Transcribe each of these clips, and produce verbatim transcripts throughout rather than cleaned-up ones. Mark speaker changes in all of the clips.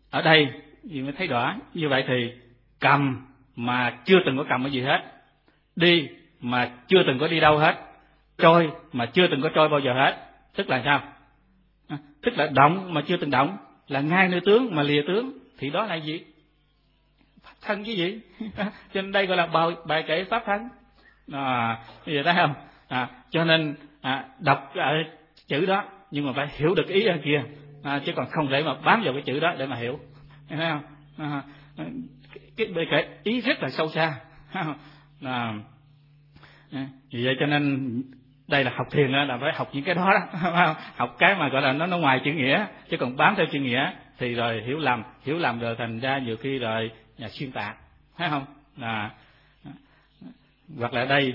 Speaker 1: ở đây vì mới thấy rõ. Như vậy thì cầm mà chưa từng có cầm cái gì hết, đi mà chưa từng có đi đâu hết, trôi mà chưa từng có trôi bao giờ hết. Tức là sao? À, tức là động mà chưa từng động, là ngay nơi tướng mà lìa tướng, thì đó là gì? Pháp thân chứ gì? Cho nên đây gọi là bài, bài kể pháp thân. À, bây giờ thấy không? À, cho nên à, đọc ở chữ đó nhưng mà phải hiểu được ý ở kia, à, chứ còn không thể mà bám vào cái chữ đó để mà hiểu. Thấy không? À, cái bài kể ý rất là sâu xa. À, vì vậy cho nên đây là học thiền đó, là phải học những cái đó, đó. Học cái mà gọi là nó nó ngoài chữ nghĩa, chứ còn bám theo chữ nghĩa thì rồi hiểu lầm, hiểu lầm rồi thành ra nhiều khi rồi nhà xuyên tạc, thấy không? À, hoặc là đây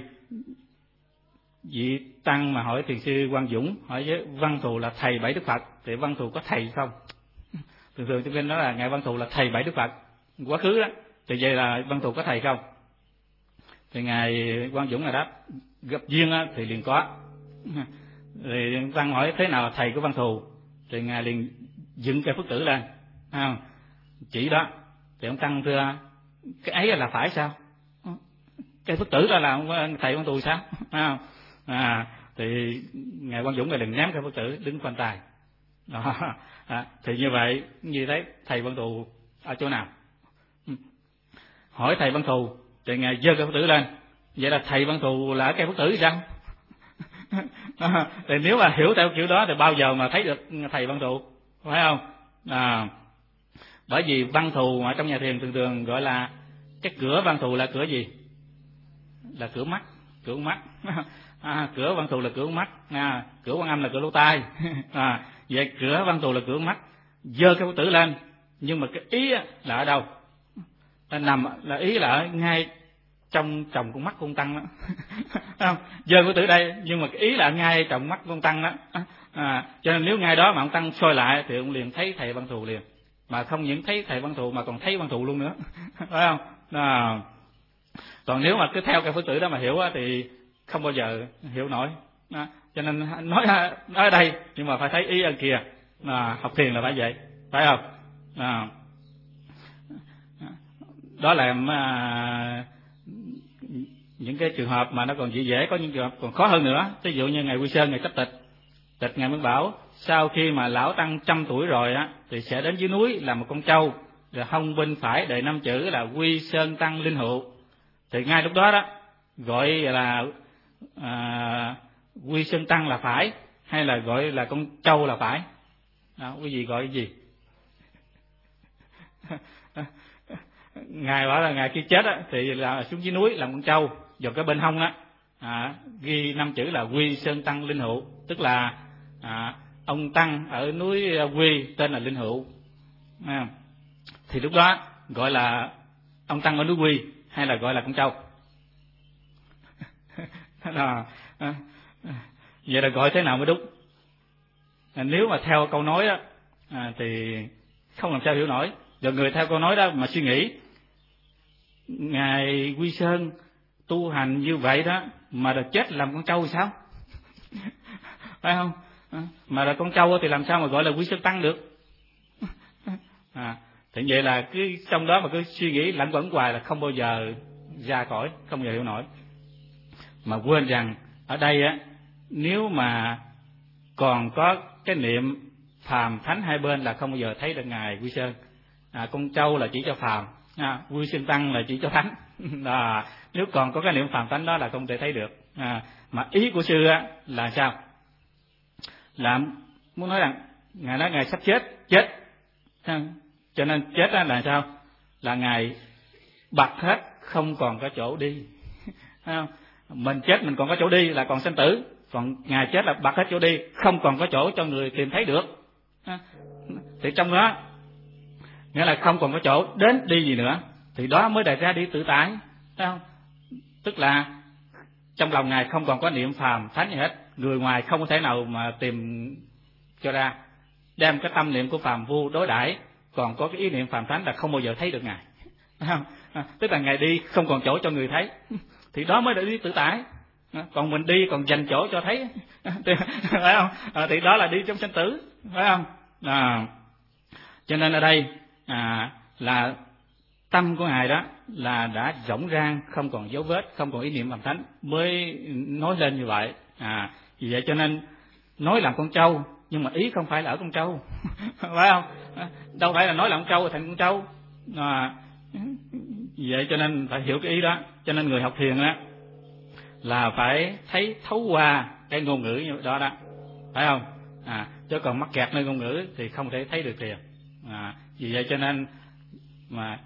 Speaker 1: vị tăng mà hỏi thiền sư Quang Dũng, hỏi với Văn Thù là thầy bảy Đức Phật, thì Văn Thù có thầy không? Thường thường chúng ta nói là ngài Văn Thù là thầy bảy Đức Phật quá khứ đó, thì vậy là Văn Thù có thầy không? Thì ngài Quang Dũng là đáp gặp duyên á, thì liền có. Thì tăng hỏi thế nào là thầy của Văn Thù, thì ngài liền dựng cây Phước Tử lên, à, chỉ đó. Thì ông tăng thưa cái ấy là phải sao? Cây Phước Tử đó là thầy Văn Thù sao? À, à, thì ngài Quang Dũng liền ném cây Phước Tử đứng quan tài. Đó. À, thì như vậy như thế thầy Văn Thù ở chỗ nào? Hỏi thầy Văn Thù thì ngài giơ cây Phước Tử lên, vậy là thầy Văn Thù là ở cây Phước Tử sao? À, thì nếu mà hiểu theo kiểu đó thì bao giờ mà thấy được thầy Văn Thù, phải không? À, bởi vì Văn Thù ở trong nhà thiền thường thường gọi là cái cửa Văn Thù là cửa gì? Là cửa mắt, cửa mắt. À, cửa Văn Thù là cửa mắt, à, cửa Quan Âm là cửa lỗ tai. À, vậy cửa Văn Thù là cửa mắt, giơ cái Phước Tử lên, nhưng mà cái ý là ở đâu? Là nằm là ý là ở ngay trong tròng con mắt con tăng đó. Không, giơ Phước Tử đây nhưng mà cái ý là ngay trong mắt con tăng đó. À, cho nên nếu ngay đó mà ông tăng soi lại thì ông liền thấy thầy Văn Thù liền, mà không những thấy thầy Văn Thù mà còn thấy Văn Thù luôn nữa, phải không? À, còn nếu mà cứ theo cái Phước Tử đó mà hiểu thì không bao giờ hiểu nổi. À, cho nên nói nói ở đây nhưng mà phải thấy ý ở kia. À, học thiền là phải vậy, phải không? À, đó là à, những cái trường hợp mà nó còn dễ dễ, có những trường hợp còn khó hơn nữa. Ví dụ như ngài Quy Sơn, ngài cấp tịch, tịch ngài mới bảo sau khi mà lão tăng trăm tuổi rồi á thì sẽ đến dưới núi làm một con trâu, rồi hông bên phải đề năm chữ là Quy Sơn Tăng Linh Hữu. Thì ngay lúc đó đó gọi là à, Quy Sơn Tăng là phải, hay là gọi là con trâu là phải? Đó, quý vị gọi cái gì? Ngài bảo là ngài khi chết á, thì là xuống dưới núi làm con trâu, vào cái bên hông á à, ghi năm chữ là Quy Sơn Tăng Linh Hữu, tức là à, ông tăng ở núi Quy tên là Linh Hữu. À, thì lúc đó gọi là ông tăng ở núi Quy hay là gọi là con trâu? À, à, vậy là gọi thế nào mới đúng? À, nếu mà theo câu nói đó à, thì không làm sao hiểu nổi. Rồi người theo câu nói đó mà suy nghĩ, ngài Quy Sơn tu hành như vậy đó mà được chết làm con trâu sao? Phải không? À, mà là con trâu thì làm sao mà gọi là Quy Sơn Tăng được? À, thì vậy là cứ trong đó mà cứ suy nghĩ lẫn quẩn hoài là không bao giờ ra khỏi, không bao giờ hiểu nổi. Mà quên rằng ở đây á, nếu mà còn có cái niệm phàm thánh hai bên là không bao giờ thấy được ngài Quy Sơn. À, con trâu là chỉ cho phàm, à, Quy Sơn Tăng là chỉ cho thánh. À, nếu còn có cái niệm phàm thánh đó là không thể thấy được. À, mà ý của sư á, là sao? Là muốn nói rằng ngài nói ngài sắp chết, chết, cho nên chết á là sao? Là ngài bật hết, không còn có chỗ đi. Không? Mình chết mình còn có chỗ đi là còn sanh tử, còn ngài chết là bật hết chỗ đi, không còn có chỗ cho người tìm thấy được. Thì trong đó nghĩa là không còn có chỗ đến đi gì nữa, thì đó mới đại ra đi tự tại, thấy không? Tức là trong lòng ngài không còn có niệm phàm thánh gì hết, người ngoài không có thể nào mà tìm cho ra, đem cái tâm niệm của phàm phu đối đãi, còn có cái ý niệm phàm thánh là không bao giờ thấy được ngài, thấy không? À, tức là ngài đi không còn chỗ cho người thấy, thì đó mới là đi tự tại. Còn mình đi còn dành chỗ cho thấy, phải không? À, thì đó là đi trong sanh tử, phải không? À, cho nên ở đây à, là tâm của ngài đó là đã rỗng rang, không còn dấu vết, không còn ý niệm làm thánh, mới nói lên như vậy. À, vì vậy cho nên nói làm con trâu, nhưng mà ý không phải là ở con trâu, phải không? Đâu phải là nói làm con trâu thành con trâu. À, vì vậy cho nên phải hiểu cái ý đó. Cho nên người học thiền đó là phải thấy thấu qua cái ngôn ngữ như đó đó, phải không? À, chứ còn mắc kẹt nơi ngôn ngữ thì không thể thấy được thiền. À, vì vậy cho nên mà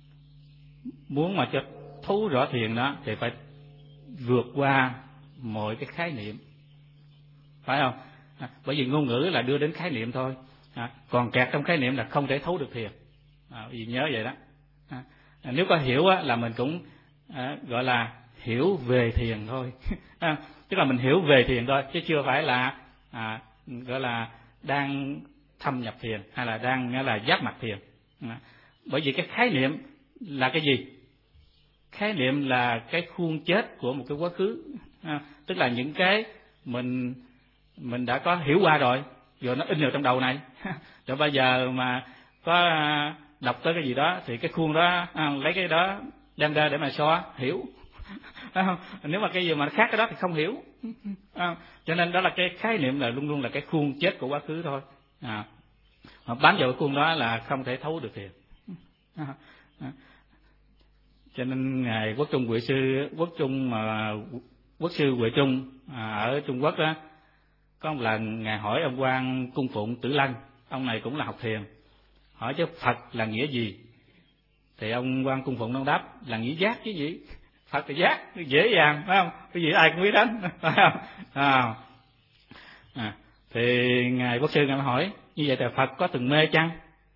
Speaker 1: muốn mà cho thấu rõ thiền đó thì phải vượt qua mọi cái khái niệm, phải không? À, bởi vì ngôn ngữ là đưa đến khái niệm thôi. À, còn kẹt trong khái niệm là không thể thấu được thiền. À, vì nhớ vậy đó. À, nếu có hiểu á, là mình cũng à, gọi là hiểu về thiền thôi. À, tức là mình hiểu về thiền thôi, chứ chưa phải là à, gọi là đang thâm nhập thiền hay là đang nghĩa là giác mạch thiền. À, bởi vì cái khái niệm là cái gì? Khái niệm là cái khuôn chết của một cái quá khứ. À, tức là những cái mình mình đã có hiểu qua rồi, rồi nó in vào trong đầu này. Rồi bây giờ mà có đọc tới cái gì đó thì cái khuôn đó à, lấy cái đó đem ra để mà so hiểu. À, nếu mà cái gì mà khác cái đó thì không hiểu. À, cho nên đó là cái khái niệm là luôn luôn là cái khuôn chết của quá khứ thôi. À, mà bám vào cái khuôn đó là không thể thấu được thiền. À, à. Cho nên ngài Quốc Trung Huệ sư Quốc Trung mà Quốc sư Huệ Trung à, ở Trung Quốc đó, có một lần ngài hỏi ông quan cung phụng Tử Lân, ông này cũng là học thiền, hỏi chứ Phật là nghĩa gì? Thì ông quan cung phụng ông đáp là nghĩa giác chứ gì? Phật là giác, dễ dàng, phải không? Cái gì ai cũng biết đến, phải không? À, à, thì ngài Quốc sư ngài hỏi như vậy thì Phật có từng mê chăng?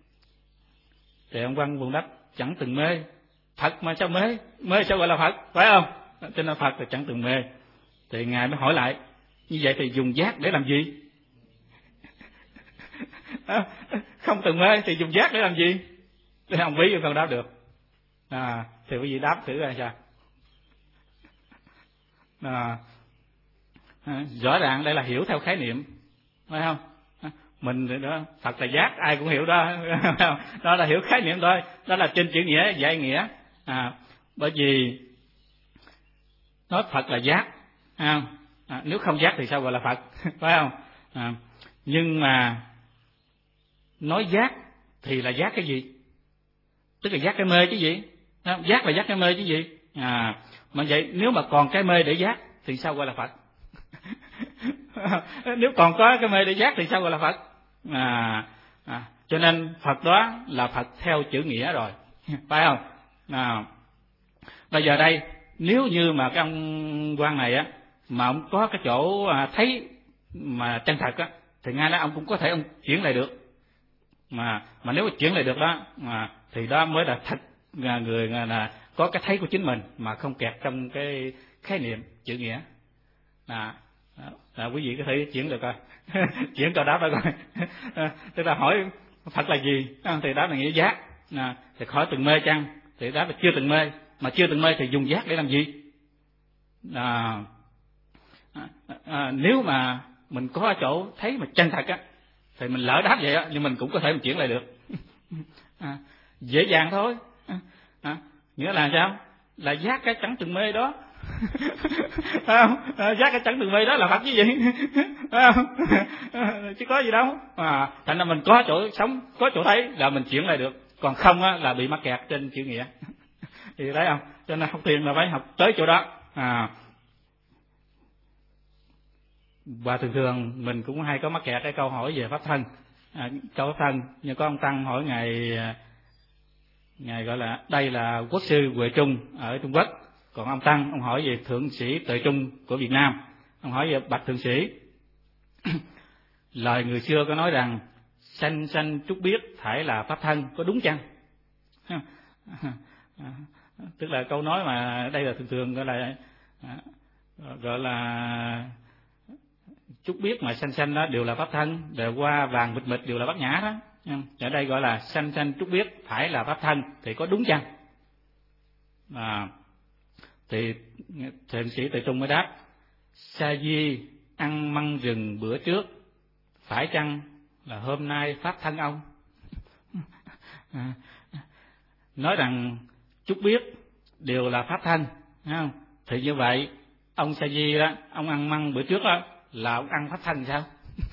Speaker 1: Thì ông quan cung phụng đáp chẳng từng mê. Phật mà sao mê? Mê sao gọi là Phật, phải không? Cho nên Phật là chẳng từng mê. Thì ngài mới hỏi lại như vậy thì dùng giác để làm gì? Không từng mê thì dùng giác để làm gì? Thì ông ví không đáp được. À, thì quý vị đáp thử là sao? À, à, rõ ràng đây là hiểu theo khái niệm, phải không? À, mình đó Phật là giác ai cũng hiểu đó. Đó là hiểu khái niệm thôi, đó là trên chữ nghĩa dạy nghĩa. À, bởi vì nói Phật là giác, à, à, nếu không giác thì sao gọi là Phật, phải không? À, nhưng mà nói giác thì là giác cái gì? Tức là giác cái mê chứ gì? À, giác là giác cái mê chứ gì? À, mà vậy nếu mà còn cái mê để giác thì sao gọi là Phật? Nếu còn có cái mê để giác thì sao gọi là Phật? À, à, cho nên Phật đó là Phật theo chữ nghĩa rồi, phải không? À, bây giờ đây nếu như mà cái ông quan này á mà ông có cái chỗ thấy mà chân thật á thì ngay đó ông cũng có thể ông chuyển lại được. Mà mà nếu mà chuyển lại được đó mà thì đó mới là thật người là có cái thấy của chính mình mà không kẹt trong cái khái niệm chữ nghĩa. À, à, quý vị có thể chuyển được coi. Chuyển câu đáp đó coi. À, tức là hỏi Phật là gì à, thì đáp là nghĩa giác. À, thì hỏi từng mê chăng thì đáp là chưa từng mê, mà chưa từng mê thì dùng giác để làm gì? À, à, à, nếu mà mình có chỗ thấy mà chân thật á thì mình lỡ đáp vậy á nhưng mình cũng có thể mình chuyển lại được. À, dễ dàng thôi. À, à, nghĩa là sao? Là giác cái chẳng từng mê đó. Phải không? À, giác cái chẳng từng mê đó là Phật chứ gì? Phải không? À, chứ có gì đâu. À, thành ra mình có chỗ sống, có chỗ thấy là mình chuyển lại được, còn không á là bị mắc kẹt trên chữ nghĩa. Thì thấy không? Cho nên học thiền là phải học tới chỗ đó. À, và thường thường mình cũng hay có mắc kẹt cái câu hỏi về pháp thân. À, câu pháp thân, nhưng có ông Tăng hỏi ngài, ngài gọi là đây là Quốc sư Huệ Trung ở Trung Quốc, còn ông Tăng ông hỏi về thượng sĩ Tuệ Trung của Việt Nam. Ông hỏi về bạch thượng sĩ, lời người xưa có nói rằng sanh sanh trúc biết thải là pháp thân, có đúng chăng? Tức là câu nói mà đây là thường thường gọi là gọi là trúc biết mà sanh sanh đó đều là pháp thân, đều qua vàng mịt mịt đều là bát nhã đó. Ở đây gọi là sanh sanh trúc biết phải là pháp thân thì có đúng chăng? À, thì thượng sĩ Tuệ Trung mới đáp: Sa Di ăn măng rừng bữa trước, phải chăng là hôm nay pháp thân ông? À, nói rằng chút biết đều là pháp thân, thấy không? Thì như vậy ông Sa Di đó, ông ăn măng bữa trước đó là ông ăn pháp thân sao?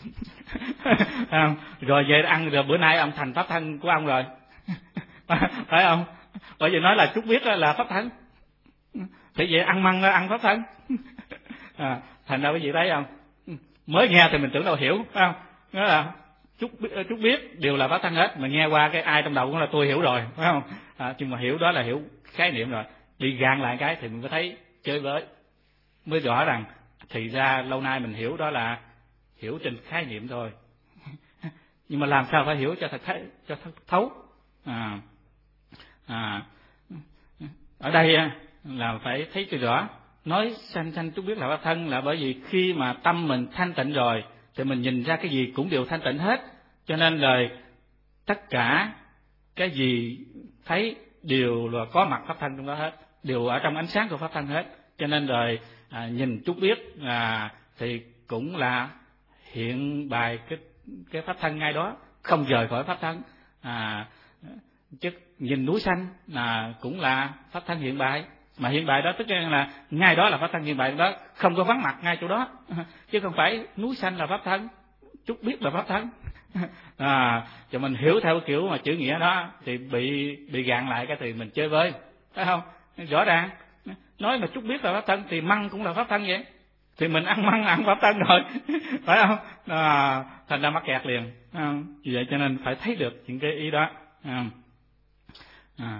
Speaker 1: Rồi về ăn rồi bữa nay ông thành pháp thân của ông rồi. Phải không? Bởi vì nói là chút biết là pháp thân, thì vậy ăn măng ăn pháp thân. À, thành ra quý vị thấy không, mới nghe thì mình tưởng đâu hiểu, phải không? Nói là chút chút biết đều là pháp thân hết, mà nghe qua cái ai trong đầu cũng là tôi hiểu rồi, phải không? À, nhưng mà hiểu đó là hiểu khái niệm rồi, đi gạn lại cái thì mình có thấy chơi với, mới rõ rằng thì ra lâu nay mình hiểu đó là hiểu trên khái niệm thôi. Nhưng mà làm sao phải hiểu cho thật cho thật thấu. À, à, ở đây là phải thấy cho rõ. Nói sanh sanh chút biết là pháp thân là bởi vì khi mà tâm mình thanh tịnh rồi thì mình nhìn ra cái gì cũng đều thanh tịnh hết, cho nên lời tất cả cái gì thấy đều là có mặt pháp thân trong đó hết, đều ở trong ánh sáng của pháp thân hết, cho nên rồi à, nhìn chút biết à, thì cũng là hiện bài cái cái pháp thân ngay đó, không rời khỏi pháp thân. À, chứ nhìn núi xanh là cũng là pháp thân hiện bài, mà hiện bài đó tức là ngay đó là pháp thân hiện bài đó, không có vắng mặt ngay chỗ đó, chứ không phải núi xanh là pháp thân, chút biết là pháp thân. À, cho mình hiểu theo kiểu mà chữ nghĩa đó thì bị bị gạn lại cái thì mình chơi với, phải không? Rõ ràng nói mà chút biết là pháp thân thì măng cũng là pháp thân vậy, thì mình ăn măng ăn pháp thân rồi, phải không? À, thành ra mắc kẹt liền. À, vì vậy cho nên phải thấy được những cái ý đó. À, à,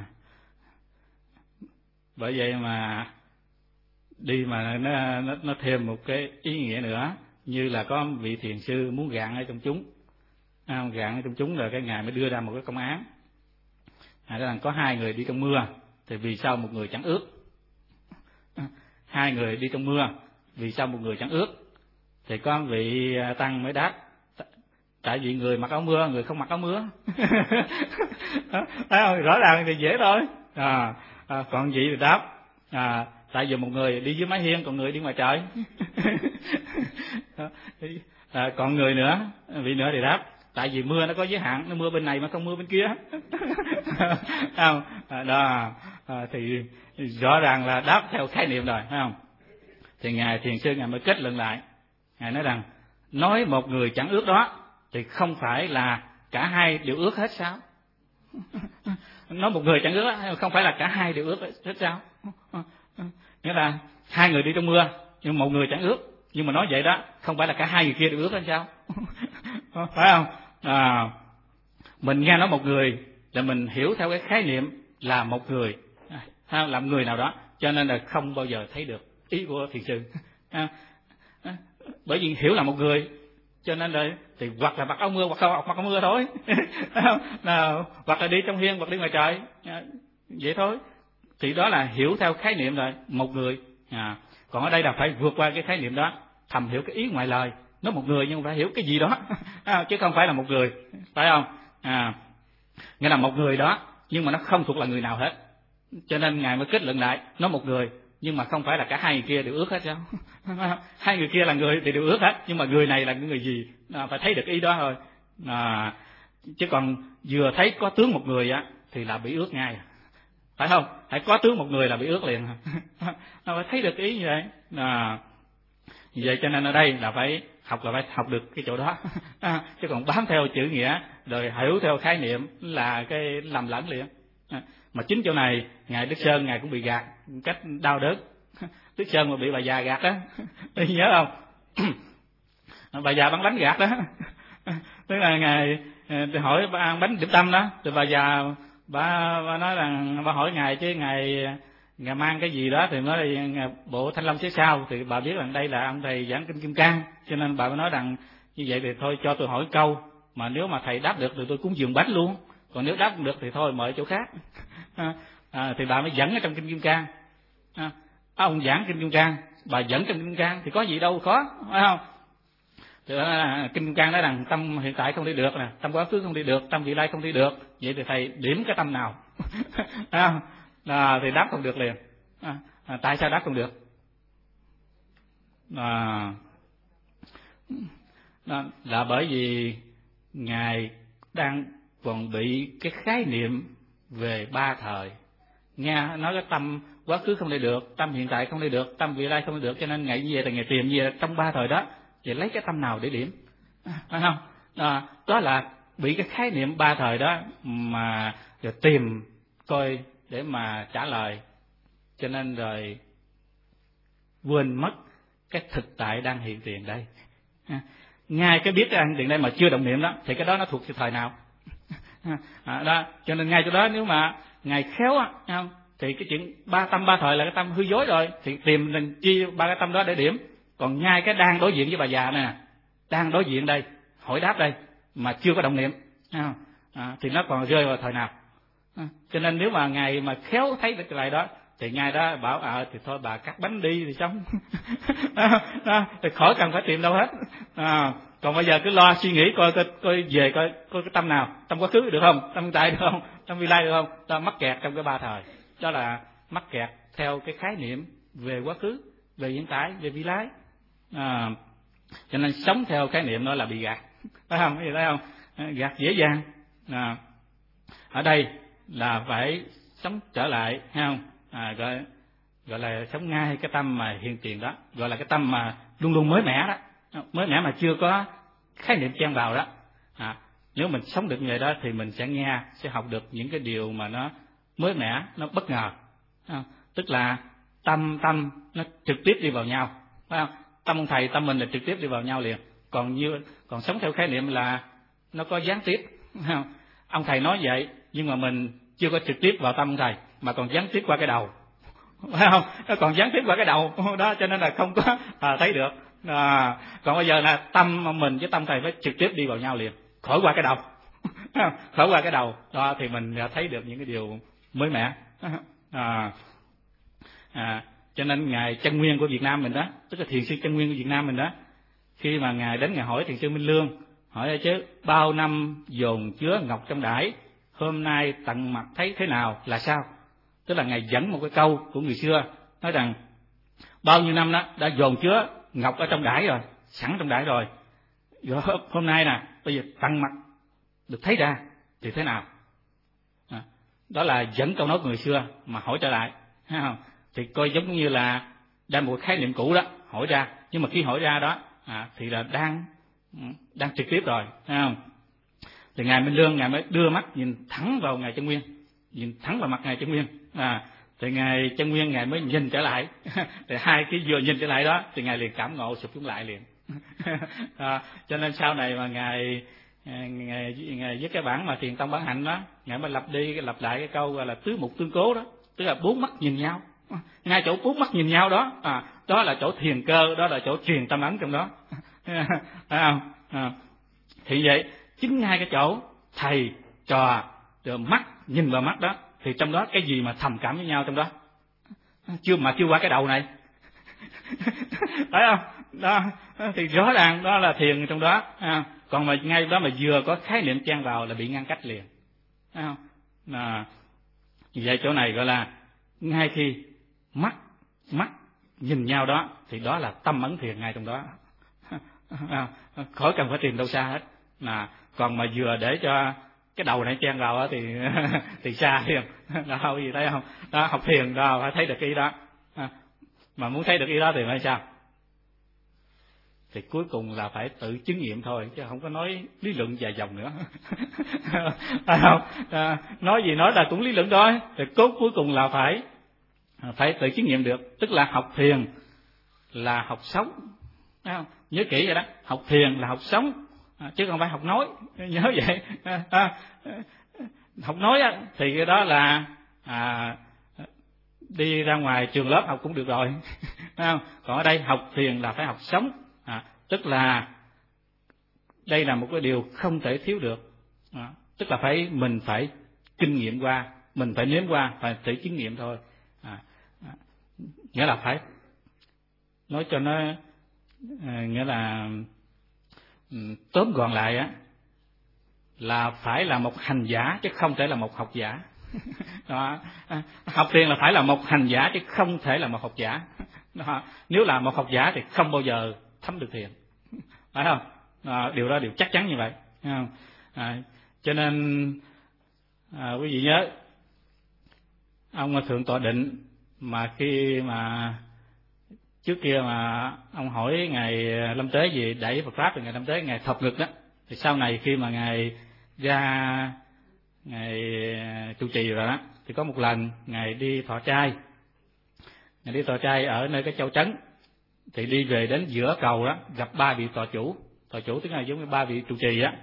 Speaker 1: bởi vậy mà đi mà nó, nó nó thêm một cái ý nghĩa nữa, như là có vị thiền sư muốn gạn ở trong chúng, à, gạn ở trong chúng rồi cái ngài mới đưa ra một cái công án. À, đó là có hai người đi trong mưa thì vì sao một người chẳng ướt? Hai người đi trong mưa vì sao một người chẳng ướt? Thì có vị tăng mới đáp, tại vì người mặc áo mưa, người không mặc áo mưa. Thấy không? Rõ ràng thì dễ thôi. À, à, còn vị thì đáp, à, tại vì một người đi dưới mái hiên, còn người đi ngoài trời. À, còn người nữa, vị nữa thì đáp, tại vì mưa nó có giới hạn, nó mưa bên này mà không mưa bên kia. Không? À, đó, à, thì rõ ràng là đáp theo khái niệm rồi, phải không? Thì ngài thiền sư ngài mới kết luận lại, ngài nói rằng nói một người chẳng ướt đó thì không phải là cả hai đều ướt hết sao? Nói một người chẳng ướt không phải là cả hai đều ướt hết sao? Nghĩa là hai người đi trong mưa nhưng một người chẳng ướt, nhưng mà nói vậy đó không phải là cả hai người kia đều ướt hết sao? Phải không? À, mình nghe nói một người là mình hiểu theo cái khái niệm là một người, à, là người nào đó, cho nên là không bao giờ thấy được ý của thiền sư. À, à, bởi vì hiểu là một người cho nên là thì hoặc là mặc áo mưa hoặc không mặc áo mưa thôi. Nào, hoặc là đi trong hiên hoặc đi ngoài trời, à, vậy thôi. Thì đó là hiểu theo khái niệm rồi, một người. À, còn ở đây là phải vượt qua cái khái niệm đó, thầm hiểu cái ý ngoài lời. Nói một người nhưng phải hiểu cái gì đó, à, chứ không phải là một người, phải không? À, nghĩa là một người đó nhưng mà nó không thuộc là người nào hết, cho nên ngài mới kết luận lại nó một người nhưng mà không phải là cả hai người kia đều ướt hết sao? Hai người kia là người thì đều ướt hết, nhưng mà người này là người gì? À, phải thấy được ý đó thôi. À, chứ còn vừa thấy có tướng một người á thì là bị ướt ngay, phải không? Hãy có tướng một người là bị ướt liền. Nó phải thấy được ý như vậy. À, vậy cho nên ở đây là phải học là phải học được cái chỗ đó. À, chứ còn bám theo chữ nghĩa rồi hiểu theo khái niệm là cái lầm lẫn liền. À, mà chính chỗ này ngài Đức Sơn ngài cũng bị gạt một cách đau đớn. Đức Sơn mà bị bà già gạt đó, nhớ không? Bà già bán bánh gạt đó. Tức là ngài hỏi bà ăn bánh điểm tâm đó, rồi bà già bà, bà nói rằng bà hỏi ngài chứ ngài ngài mang cái gì đó, thì nói là bộ Thanh Long phía sau, thì bà biết rằng đây là ông thầy giảng kinh Kim Cang, cho nên bà mới nói rằng như vậy thì thôi cho tôi hỏi câu, mà nếu mà thầy đáp được thì tôi cúng dường bánh luôn, còn nếu đáp không được thì thôi mời chỗ khác. À, thì bà mới dẫn ở trong kinh Kim Cang. À, ông giảng kinh Kim Cang, bà dẫn trong kinh Kim Cang thì có gì đâu khó, phải không? Thì kinh Kim Cang nói rằng tâm hiện tại không đi được nè, tâm quá khứ không đi được, tâm vị lai không đi được, vậy thì thầy điểm cái tâm nào? À, à, thì đáp không được liền. À, à, tại sao đáp không được? À, đó, là bởi vì ngài đang còn bị cái khái niệm về ba thời. Nghe nói cái tâm quá khứ không đi được, tâm hiện tại không đi được, tâm vị lai không đi được, cho nên ngày về là ngày tìm về trong ba thời đó, vậy lấy cái tâm nào để điểm? Phải không? À, đó là bị cái khái niệm ba thời đó mà rồi tìm coi để mà trả lời, cho nên rồi quên mất cái thực tại đang hiện tiền đây. Ngay cái biết đang hiện tiền đây mà chưa động niệm đó thì cái đó nó thuộc về thời nào? À, đó, cho nên ngay chỗ đó nếu mà ngài khéo á, không thì cái chuyện ba tâm ba thời là cái tâm hư dối rồi, thì tìm mình chia ba cái tâm đó để điểm. Còn ngay cái đang đối diện với bà già nè, đang đối diện đây, hỏi đáp đây mà chưa có động niệm, à, à, thì nó còn rơi vào thời nào? À, cho nên nếu mà ngài mà khéo thấy được cái này đó thì ngài đó bảo à thì thôi bà cắt bánh đi thì xong. À, à, thì khỏi cần phải tìm đâu hết. À, còn bây giờ cứ lo suy nghĩ coi coi, coi về coi coi cái tâm nào, tâm quá khứ được không, tâm hiện tại được không, tâm vị lai được không? Ta mắc kẹt trong cái ba thời, đó là mắc kẹt theo cái khái niệm về quá khứ, về hiện tại, về vị lai. À, cho nên sống theo khái niệm đó là bị gạt, phải không? Cái gì thấy không? Gạt dễ dàng. À, ở đây là phải sống trở lại, thấy không? À, gọi gọi là sống ngay cái tâm mà hiện tiền đó, gọi là cái tâm mà luôn luôn mới mẻ đó, mới mẻ mà chưa có khái niệm chen vào đó. À, nếu mình sống được như vậy đó thì mình sẽ nghe, sẽ học được những cái điều mà nó mới mẻ, nó bất ngờ. À, tức là tâm tâm nó trực tiếp đi vào nhau, phải không? Tâm ông thầy, tâm mình là trực tiếp đi vào nhau liền. Còn như còn sống theo khái niệm là nó có gián tiếp, phải không? Ông thầy nói vậy nhưng mà mình chưa có trực tiếp vào tâm ông thầy mà còn gián tiếp qua cái đầu, phải không? Nó còn gián tiếp qua cái đầu đó, cho nên là không có à, thấy được. À, còn bây giờ là tâm mình với tâm thầy phải trực tiếp đi vào nhau liền, khỏi qua cái đầu. Khỏi qua cái đầu đó thì mình thấy được những cái điều mới mẻ. À, à, cho nên ngài Chân Nguyên của Việt Nam mình đó, tức là thiền sư Chân Nguyên của Việt Nam mình đó, khi mà ngài đến ngài hỏi thiền sư Minh Lương, hỏi chứ bao năm dồn chứa ngọc trong đải, hôm nay tận mặt thấy thế nào là sao? Tức là ngài dẫn một cái câu của người xưa nói rằng bao nhiêu năm đó đã dồn chứa ngọc ở trong đải rồi, sẵn trong đải rồi, rồi hôm nay nè bây giờ tận mặt được thấy ra thì thế nào? À, đó là dẫn câu nói của người xưa mà hỏi trở lại, thấy không? Thì coi giống như là đang một khái niệm cũ đó hỏi ra, nhưng mà khi hỏi ra đó à, thì là đang đang trực tiếp rồi, thấy không? Thì ngài Minh Lương ngài mới đưa mắt nhìn thẳng vào ngài Chân Nguyên, nhìn thẳng vào mặt ngài Chân Nguyên. À, thì ngài Chân Nguyên ngài mới nhìn trở lại. Thì hai cái vừa nhìn trở lại đó thì ngài liền cảm ngộ sụp xuống lại liền. À, cho nên sau này mà ngài ngài, ngài với cái bản mà Thiền Tông Bản Hạnh đó, ngài mới lặp đi lặp lại cái câu gọi là tứ mục tương cố đó, tức là bốn mắt nhìn nhau. Ngay chỗ bốn mắt nhìn nhau đó, à, đó là chỗ thiền cơ, đó là chỗ truyền tâm ấn trong đó. Phải không? À, thì vậy chính ngay cái chỗ thầy trò rồi mắt nhìn vào mắt đó, thì trong đó cái gì mà thầm cảm với nhau trong đó, chưa mà chưa qua cái đầu này. Phải không? Đó thì rõ ràng đó là thiền trong đó. À, còn mà ngay đó mà vừa có khái niệm chen vào là bị ngăn cách liền. Phải không? À, vậy chỗ này gọi là ngay khi mắt mắt nhìn nhau đó thì đó là tâm ấn thiền ngay trong đó. À, khỏi cần phải tìm đâu xa hết. Mà còn mà vừa để cho cái đầu này chen vào đó thì thì xa thiền. Đâu gì thấy không? Đó, học thiền đó phải thấy được cái ý đó. À, mà muốn thấy được ý đó thì phải sao? Thì cuối cùng là phải tự chứng nghiệm thôi, chứ không có nói lý luận dài dòng nữa. Phải không? À, nói gì nói là cũng lý luận thôi. Thì cốt cuối cùng là phải phải tự chứng nghiệm được, tức là học thiền là học sống. Phải không? Nhớ kỹ vậy đó, học thiền là học sống, à, chứ không phải học nói. Nhớ vậy. À, à, học nói á, thì cái đó là à, đi ra ngoài trường lớp học cũng được rồi. Phải không? Còn ở đây học thiền là phải học sống, à, tức là đây là một cái điều không thể thiếu được. À, tức là phải mình phải kinh nghiệm qua, mình phải nếm qua, phải tự chứng nghiệm thôi. À, à, nghĩa là phải nói cho nó à, nghĩa là um, tóm gọn lại á, là phải là một hành giả chứ không thể là một học giả. Đó. À, học thiền là phải là một hành giả chứ không thể là một học giả. Đó. Nếu là một học giả thì không bao giờ thấm được thiền, phải không? À, điều đó điều chắc chắn như vậy. À, Cho nên à, quý vị nhớ, ông Thượng Tọa Định mà khi mà trước kia mà ông hỏi ngài Lâm Tế gì đẩy Phật pháp thì ngài Lâm Tế ngài thọc ngực đó, thì sau này khi mà ngài ra ngài trụ trì rồi đó, thì có một lần ngài đi thọ trai, ngài đi thọ trai ở nơi cái châu Trấn, thì đi về đến giữa cầu đó gặp ba vị tọa chủ, tọa chủ tức là giống như ba vị trụ trì á,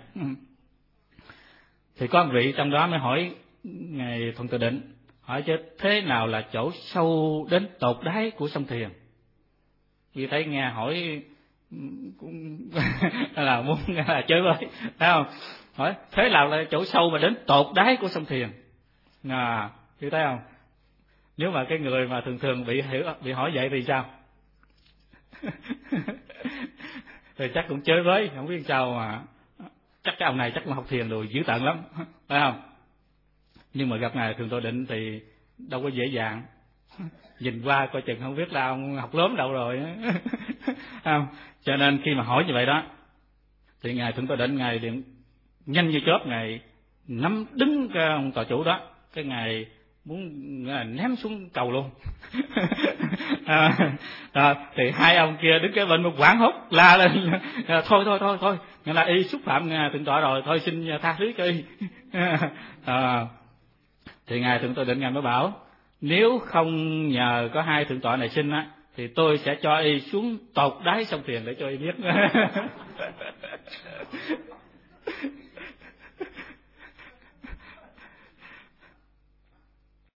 Speaker 1: thì có một vị trong đó mới hỏi ngài Thuận Tự Định, hỏi chứ thế nào là chỗ sâu đến tột đáy của sông Thiền? Vì thấy nghe hỏi cũng là muốn là chơi với, thấy không? Hỏi thế nào là chỗ sâu mà đến tột đáy của sông Thiền? À, thì thấy không? Nếu mà cái người mà thường thường bị hiểu bị hỏi vậy thì sao? Thì chắc cũng chơi với, không biết sao mà chắc cái ông này chắc cũng học thiền rồi dữ tợn lắm, phải không? Nhưng mà gặp ngài Thượng Tọa Định thì đâu có dễ dàng, nhìn qua coi chừng không biết là ông học lớn đâu rồi. Không? Cho nên khi mà hỏi như vậy đó thì ngài Thượng Tọa Định ngài liền nhanh như chớp, ngài nắm đứng cái ông tọa chủ đó, cái ngài muốn ném xuống cầu luôn. à, à, thì hai ông kia đứng cái bên một quảng hốt la lên, à, thôi thôi thôi thôi nghĩa là y xúc phạm ngài Thượng Tọa rồi, thôi xin tha thứ cho y. à, thì ngài Thượng Tọa Định ngài mới bảo, nếu không nhờ có hai thượng tọa này xin á thì tôi sẽ cho y xuống tột đáy sông Thiền để cho y biết.